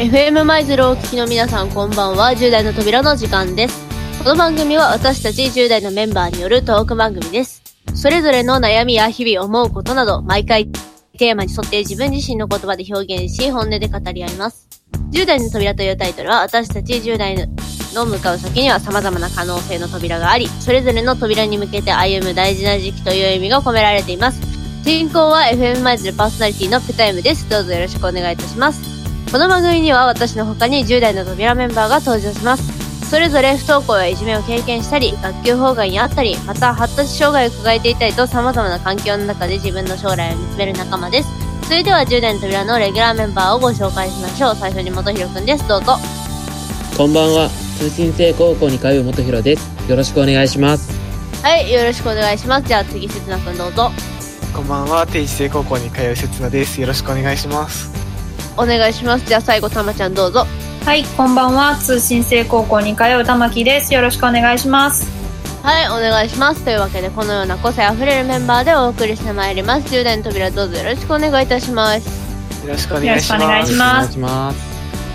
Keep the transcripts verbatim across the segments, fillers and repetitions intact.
エフエム 舞鶴をお聞きの皆さん、こんばんは。じゅう代の扉の時間です。この番組は私たちじゅう代のメンバーによるトーク番組です。それぞれの悩みや日々思うことなど、毎回テーマに沿って自分自身の言葉で表現し、本音で語り合います。じゅう代の扉というタイトルは、私たちじゅう代の向かう先には様々な可能性の扉があり、それぞれの扉に向けて歩む大事な時期という意味が込められています。進行は エフエム 舞鶴パーソナリティのペタイムです。どうぞよろしくお願いいたします。この番組には私の他にじゅう代の扉メンバーが登場します。それぞれ不登校やいじめを経験したり、学級崩壊にあったり、また発達障害を抱えていたりと様々な環境の中で自分の将来を見つめる仲間です。それではじゅう代の扉のレギュラーメンバーをご紹介しましょう。最初に元弘くんです。どうぞ。 こんばんは。通信制高校に通う元弘です。よろしくお願いします。 はい、よろしくお願いします。じゃあ次、せつなくんどうぞ。 こんばんは。定時制高校に通うせつなです。よろしくお願いします。 お願いします。じゃあ最後、たまちゃんどうぞ。 はい、こんばんは。通信制高校に通う玉木です。よろしくお願いします。 はい、お願いします。というわけで、このような個性あふれるメンバーでお送りしてまいります。じゅう代の扉どうぞよろしくお願いいたします。 よろしくお願いします。 よろしくお願いします。 お願いします。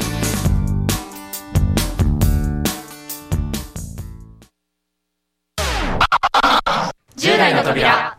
じゅう代の扉。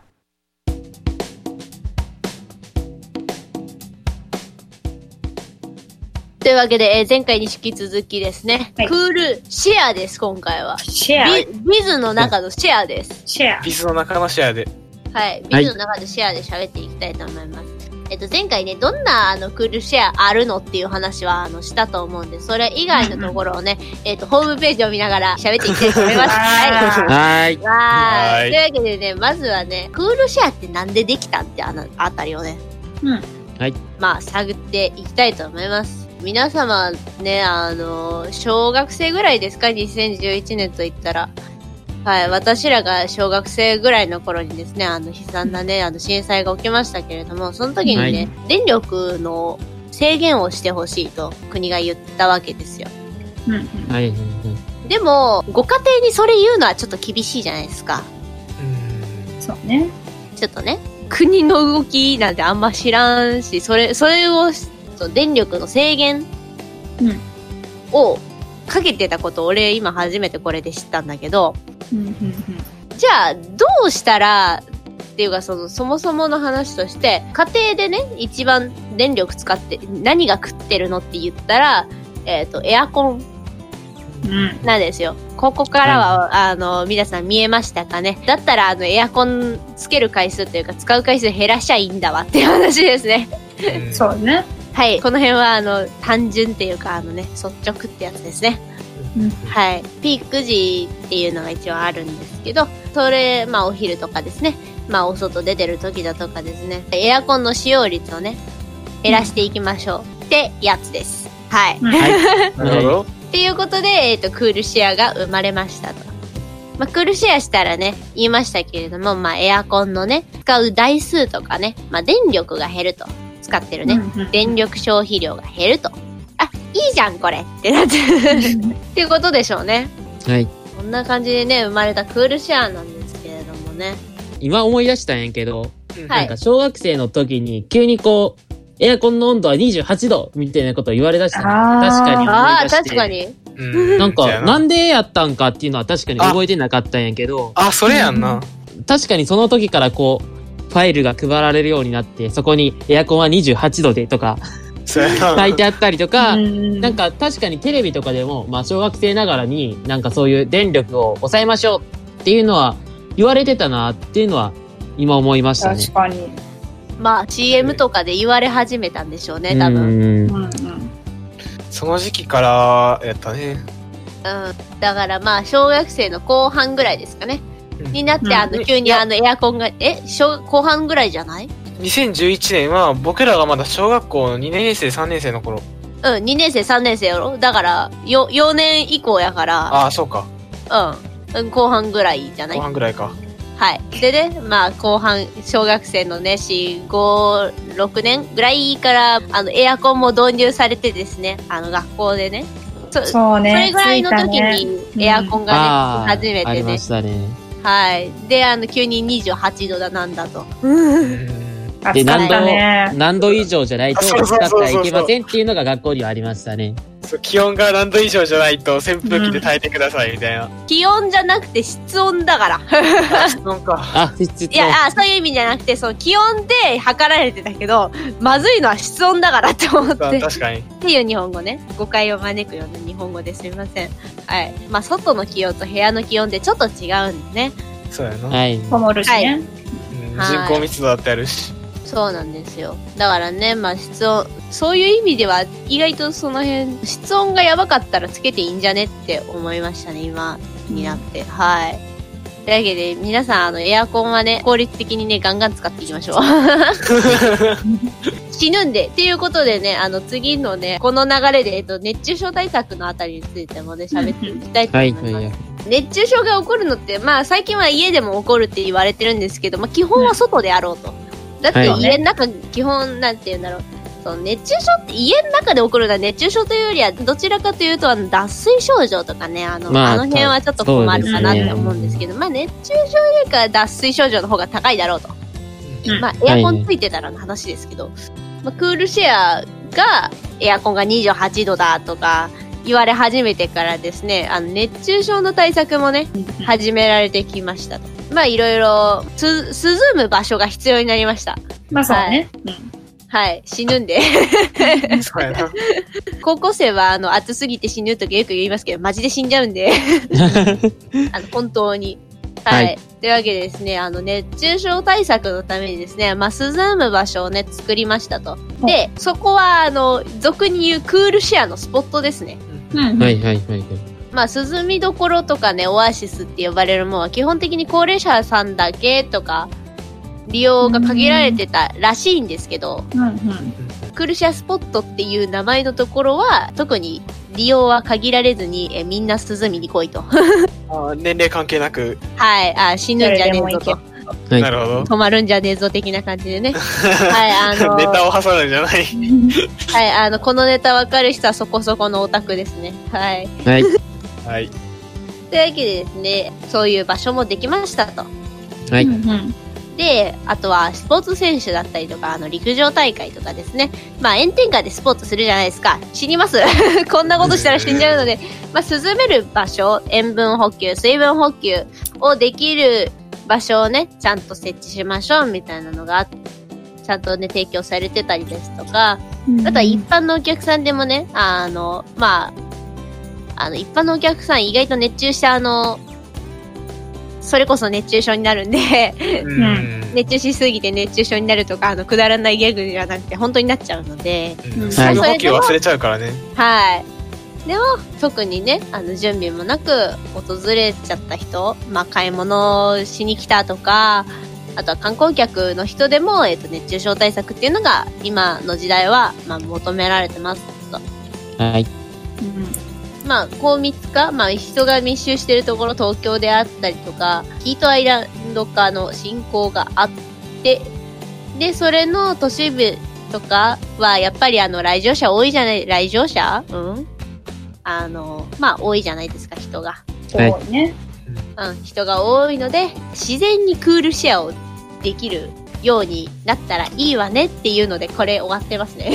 というわけで、えー、前回に引き続きですね、はい、クールシェアです。今回はシェアビ, ビズの中のシェアです。 シェアビズの中のシェアで、 はい、ビズの中のシェアで喋っていきたいと思います。はい、えっと前回ね、どんなあのクールシェアあるのっていう話はあのしたと思うんで、それ以外のところをね、えっとホームページを見ながら喋っていきたいと思います。 はい。 はい。というわけでね、まずはね、クールシェアってなんでできたってあのあたりをね、 うん、 はい。 まあ探っていきたいと思います。皆様ね、あの小学生ぐらいですか、にせんじゅういちねんと言ったら。はい、私らが小学生ぐらいの頃にですね、あの悲惨なね、あの震災が起きましたけれども、その時にね、はい、電力の制限をしてほしいと国が言ったわけですよ。 うん、 はい。 でも、ご家庭にそれ言うのはちょっと厳しいじゃないですか。 うん、そうね。 ちょっとね、国の動きなんてあんま知らんし、それ、それを、電力の制限をかけてたことを俺今初めてこれで知ったんだけど、 うんうんうん、 じゃあどうしたらっていうか、そのそもそもの話として、家庭でね一番電力使って何が食ってるのって言ったら、えっとエアコンなんですよ。うん、ここからは、はい、あの皆さん見えましたかね。だったらあのエアコンつける回数というか使う回数減らしちゃいいんだわっていう話ですね。 うん、そうね。 はい、この辺はあの単純っていうか、あのね、率直ってやつですね。 うん、 はい、ピーク時っていうのが一応あるんですけど、それまあお昼とかですね、まあお外出てる時だとかですね、エアコンの使用率をね減らしていきましょう、うん、ってやつです。はい。 はい。 なるほど。 っていうことで、えっとクールシェアが生まれましたと。まあクールシェアしたらね、言いましたけれども、まあエアコンのね使う台数とかね、まあ電力が減ると。使ってるね、うんうん、電力消費量が減ると、あ、いいじゃんこれってなってっていうことでしょうね。 はい。 こんな感じでね生まれたクールシェアなんですけれどもね。 今思い出したんやけど、 はい、 なんか小学生の時に急にこうエアコンの温度はにじゅうはちどみたいなことを言われだした。確かに思い出して。あ、確かに。うん、なんかなんでやったんかっていうのは確かに覚えてなかったんやけど。 あ、あそれやんな。 確かにその時からこう。ファイルが配られるようになって、そこにエアコンはにじゅうはちどでとか書いてあったりとか、なんか確かにテレビとかでも、まあ小学生ながらになんかそういう電力を抑えましょうっていうのは言われてたなっていうのは今思いましたね。 確かに。 まあ シーエム とかで言われ始めたんでしょうね、多分。 うんうん、 その時期からやったね。 うん。だからまあ小学生の後半ぐらいですかね。になって、あの、急にあの、エアコンが、え小、後半ぐらいじゃない ? にせんじゅういちねんは、僕らがまだ小学校のにねん生、さんねん生の頃。 うん、にねん生、さんねん生やろだから、よ、よねん以降やから。 ああ、そうか。 うん。後半ぐらいじゃない？ 後半ぐらいか。 はい。でね、まあ、後半、小学生のね、よん、ご、ろくねんぐらいから、あの、エアコンも導入されてですね、あの、学校でね。 そ, そうね。 それぐらいの時に、エアコンがね、初めてね。 ありましたね。 はい。で、あの、急ににじゅうはちどだなんだと。 で、何度、 ね、 何度以上じゃないと使ったらいけませんっていうのが学校にはありましたね。 そう、気温が何度以上じゃないと扇風機で耐えてくださいみたいな。うん、 気温じゃなくて室温だから。 室温か。 あ、室温。 いや、あ、そういう意味じゃなくて、その気温で測られてたけど、まずいのは室温だからって思って。 確かに。 っていう日本語ね。誤解を招くような日本語ですみません。はい。まあ、外の気温と部屋の気温でちょっと違うんでね。 そうやな。 はい。 こもるしね。はい、 人口密度だってあるし。 そうなんですよ。だからね、まあ室温、そういう意味では意外とその辺、室温がやばかったらつけていいんじゃねって思いましたね、今になって。うん、はい。というわけで、皆さん、あの、エアコンはね、効率的にね、ガンガン使っていきましょう。死ぬんで。っていうことでね、あの、次のね、この流れで、えっと、熱中症対策のあたりについてもね、喋っていきたいと思います。はいはいはい、熱中症が起こるのって、まあ、最近は家でも起こるって言われてるんですけど、まあ、基本は外であろうと。だって家の中、はい、基本なんて言うんだろう。その熱中症って家の中で起こるのは熱中症というよりはどちらかというとあの脱水症状とかね、あの、まあ、あの辺はちょっと困るかなって思うんですけど、まあ熱中症よりか脱水症状の方が高いだろうと。うん、まあエアコンついてたらの話ですけど、はい、まあ、クールシェアがエアコンがにじゅうはちどだとか言われ始めてからですね、あの熱中症の対策もね、始められてきましたと。まあいろいろ、つ、涼む場所が必要になりました。 まあそうね。 はい、うん、はい、死ぬんで。 そうやな。 高校生はあの暑すぎて死ぬとかよく言いますけど、マジで死んじゃうんで。あの本当に。はい。はい、というわけでですね、あの熱中症対策のためにですね、まあ涼む場所をね、作りましたと。で、そこはあの、俗に言うクールシェアのスポットですね。 うん、はいはいはいはい。 まあ、涼みどころとかね、オアシスって呼ばれるものは基本的に高齢者さんだけとか、利用が限られてたらしいんですけど、 うんうん、 クールシェアスポットっていう名前のところは、特に利用は限られずに、えみんな涼みに来いと。 あ、年齢関係なく。 はい、あ、死ぬんじゃねえぞと。 はい、なるほど。 止まるんじゃねえぞ的な感じでね。はい、あのー、 ネタを挟むんじゃない。 はい、あの、このネタわかる人はそこそこのオタクですね。はい。 はい。 はい。 というわけでですね、そういう場所もできましたと。 はい。 で、あとはスポーツ選手だったりとか、あの、陸上大会とかですね。まあ、炎天下でスポーツするじゃないですか。死にます。こんなことしたら死んじゃうので、まあ、涼める場所、塩分補給、水分補給をできる場所をね、ちゃんと設置しましょうみたいなのがあって、ちゃんとね、提供されてたりですとか、あとは一般のお客さんでもね、あの、まあ、あの、一般のお客さん意外と熱中してあの、それこそ熱中症になるんで、うん、熱中しすぎて熱中症になるとか、あの、くだらないギャグじゃなくて本当になっちゃうので、 うん、水分補給忘れちゃうからね。 はい。でも、特にね、あの、準備もなく訪れちゃった人、まあ、買い物しに来たとか、あとは観光客の人でも、えっと、熱中症対策っていうのが、今の時代は、まあ、求められてますと。はい。 うん、まあ、高密化、まあ、人が密集しているところ、東京であったりとか、ヒートアイランド化の進行があって、で、それの都市部とかは、やっぱりあの、来場者多いじゃない、来場者うんあの、まあ、多いじゃないですか、人が。 多いね。 うん、人が多いので、自然にクールシェアをできるようになったらいいわねっていうので、これ終わってますね。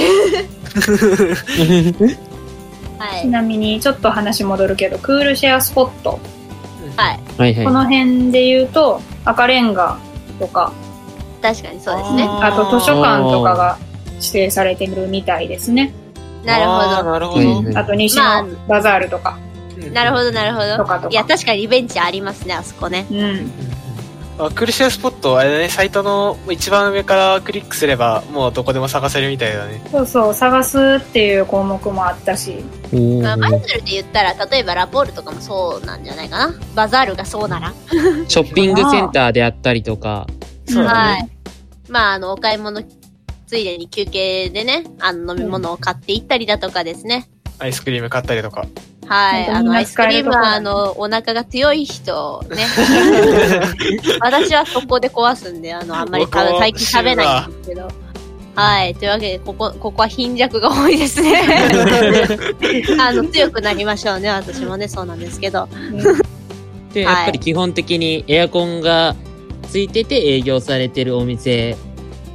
はい、 ちなみに、ちょっと話戻るけど、クールシェアスポット。 はい。 この辺で言うと、赤レンガとか。 確かにそうですね。 あと図書館とかが指定されてるみたいですね。 なるほど。 なるほど。 あと西のバザールとか。 まあ、なるほど、なるほど。 とかとか。 いや、確かにベンチありますね、あそこね。 うん。 あ、クールシェアスポット、あれだね、サイトの一番上からクリックすれば、もうどこでも探せるみたいだね。 そうそう、探すっていう項目もあったし。 まあ、バズルで言ったら、例えばラポールとかもそうなんじゃないかな。バザールがそうなら。 ショッピングセンターであったりとか。 そうだね。はい。まあ、あの、お買い物ついでに休憩でね、あの、飲み物を買っていったりだとかですね。 アイスクリーム買ったりとか。 はい。あの、アイスクリームは、あの、お腹が強い人、ね。私はそこで壊すんで、あの、あんまり食べ、最近食べないんですけど。はい。というわけで、ここ、ここは貧弱が多いですね。あの、強くなりましょうね。私もね、そうなんですけど。 で、やっぱり基本的にエアコンがついてて営業されてるお店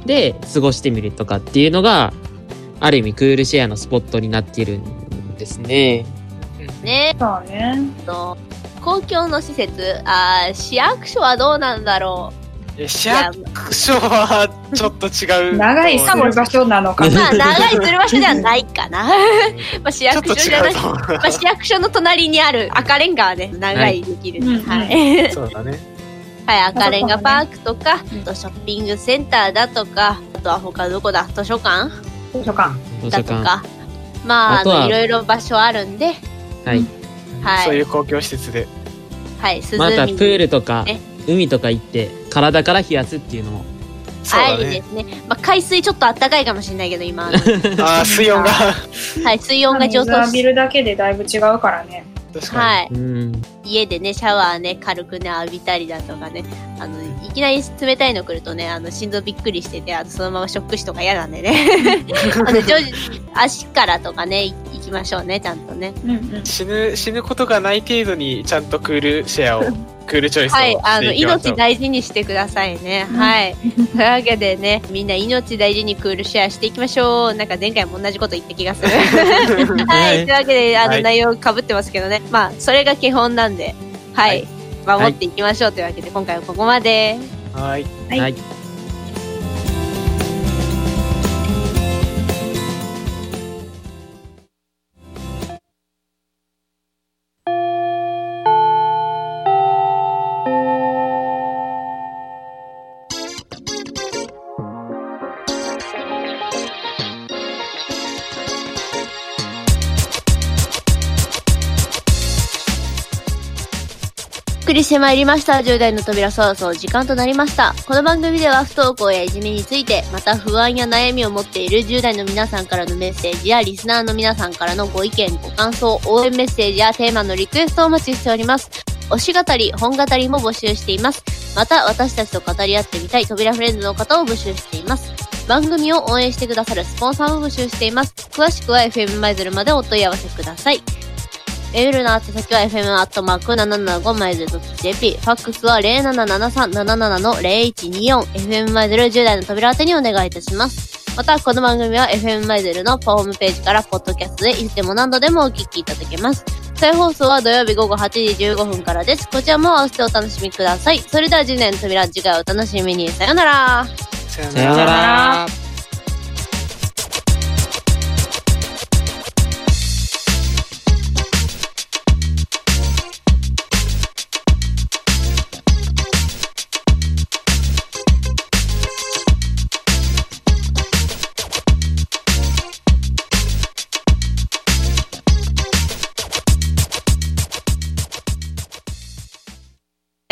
で過ごしてみるとかっていうのが、ある意味クールシェアのスポットになっているんですね。 ね。 そうね。 と公共の施設、あー市役所はどうなんだろう。市役所はちょっと違う。 長いする場所なのかな。 まあ長いする場所ではないかな。まあ市役所じゃない。まあ市役所の隣にある赤レンガはね、長いできる。はい。はい、 そうだね。 はい、赤レンガパークとか、あとショッピングセンターだとか、あとは他どこだ、図書館図書館だとか、まあ、あのいろいろ場所あるんで、 はい、 はい、 そういう公共施設で、 はい、 またプールとか、ね、海とか行って体から冷やすっていうのも、 はい、いいですね。まあ海水ちょっと暖かいかもしれないけど今、 あ水温が、 はい、水温が上昇水浴びるだけでだいぶ違うからね。 はい、 うん、 家でねシャワーね軽くね浴びたりだとかね、あのいきなり冷たいの来るとね、あの心臓びっくりしてて、あとそのままショック死とか嫌なんでねあの徐々足からとかね行きましょうね、ちゃんとね、 うんうん、 死ぬ死ぬことがない程度にちゃんとクールシェアをクールチョイスをしていきましょう。はい、あの命大事にしてくださいね、うん、はいというわけでね、みんな命大事にクールシェアしていきましょう。なんか前回も同じこと言った気がするはい、というわけであの、はい、内容かぶってますけどね、まあそれが基本なんで、はい、はい、守っていきましょうというわけで、今回はここまで。 はい、 はい、はい。 お送りしてまいりましたじゅう代の扉、そろそろ時間となりました。この番組では不登校やいじめについて、また不安や悩みを持っているじゅう代の皆さんからのメッセージやリスナーの皆さんからのご意見ご感想、応援メッセージやテーマのリクエストをお待ちしております。推し語り、本語りも募集しています。また私たちと語り合ってみたい扉フレンズの方を募集しています。番組を応援してくださるスポンサーも募集しています。詳しくは エフエム マイズルまでお問い合わせください。メールの宛先は エフエム アットマーク ななななご マイズル ドット ジェーピー、ファックスは ゼロななななさんなななな の ゼロいちによん、エフエム マイズルじゅう代の扉宛てにお願いいたします。また、この番組は エフエム マイズルのホームページからポッドキャストでいつでも何度でもお聞きいただけます。再放送は土曜日午後はちじじゅうごふんからです。こちらも合わせてお楽しみください。それではじゅう代の扉、次回お楽しみに。さよなら。 さよなら。